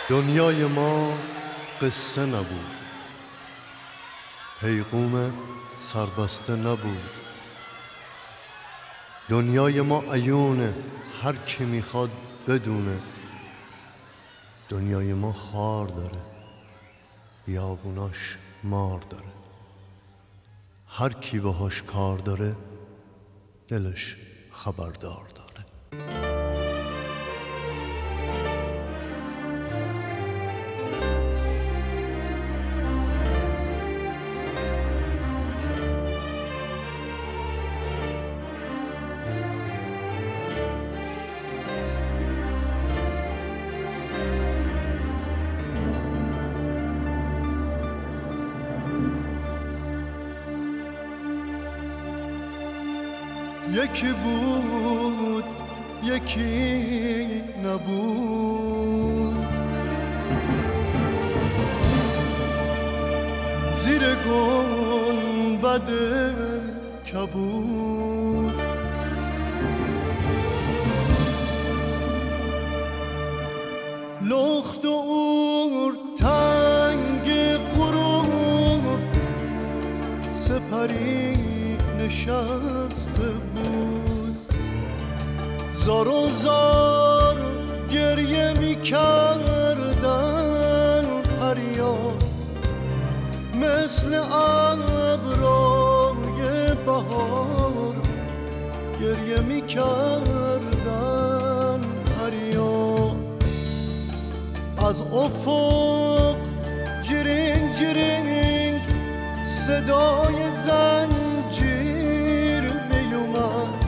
دنیای ما قصه نبود، پیغام سربسته نبود. دنیای ما عیونه، هر کی میخواد بدونه. دنیای ما خار داره، بیابوناش مار داره. هر کی باهاش کار داره دلش خبردار داره. یکی بود یکی نبود، زیر گنبد کبود. لخت و اور تنگ غروب، سپری نشسته بود. زار و زار گریه می کردن پریا، مثل ابرای بهار گریه می کردن پریا. از افق جرینگ جرینگ صدای زنجیر می اومد.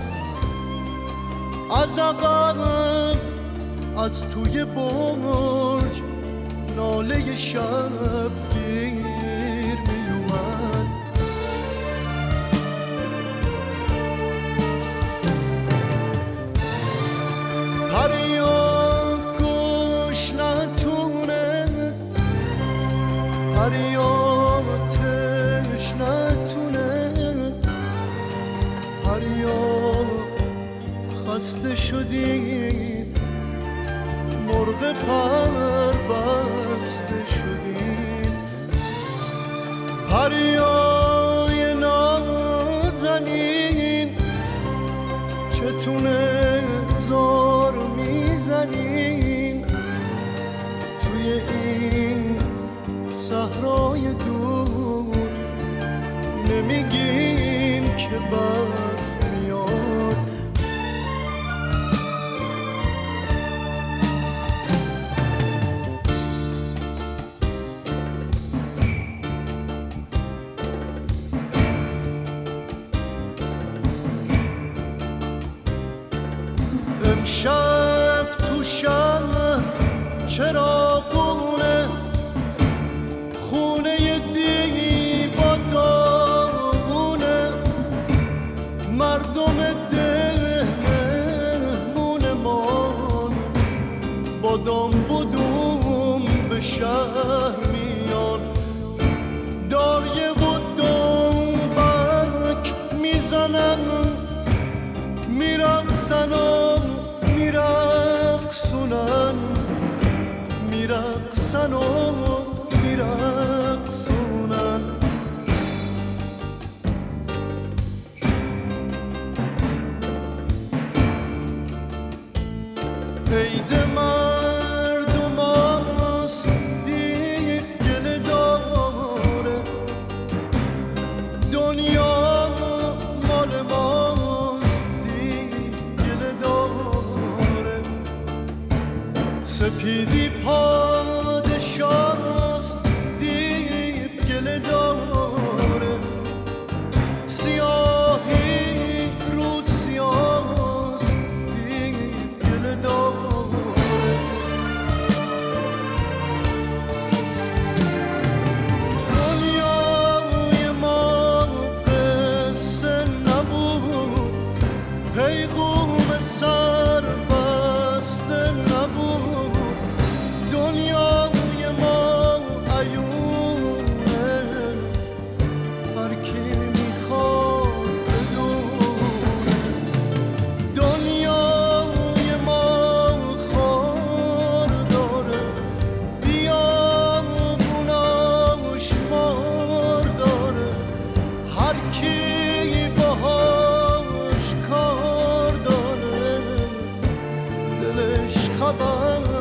از عقب از توی برج ناله شبگیر می اومد. پریا گوش نتونه، پریا تش نتونه، پریا خسته شدیم، مرغ پر بسته شدیم. پریای نازنین، چتونه زار میزنیم توی این صحرای دور. نمیگیم که برف میاد، امشب تو شهر چراغونه، خونه دیبا داغونه. مردم دهمونمان بادام بودوم به شهر میان. داریه و دنبک میزنن، میرقصن و میرقصونن، میرقصن و میرقصونن. عید مردم هاست دید گله داره، دنیا مال ماست دید گله داره. سپیدی پادشاست دید گله داره، سیاهی رو سیاست دید گله داره. دنیای ما قصه نبود، پیغام سربسته نبود. دنیا خبر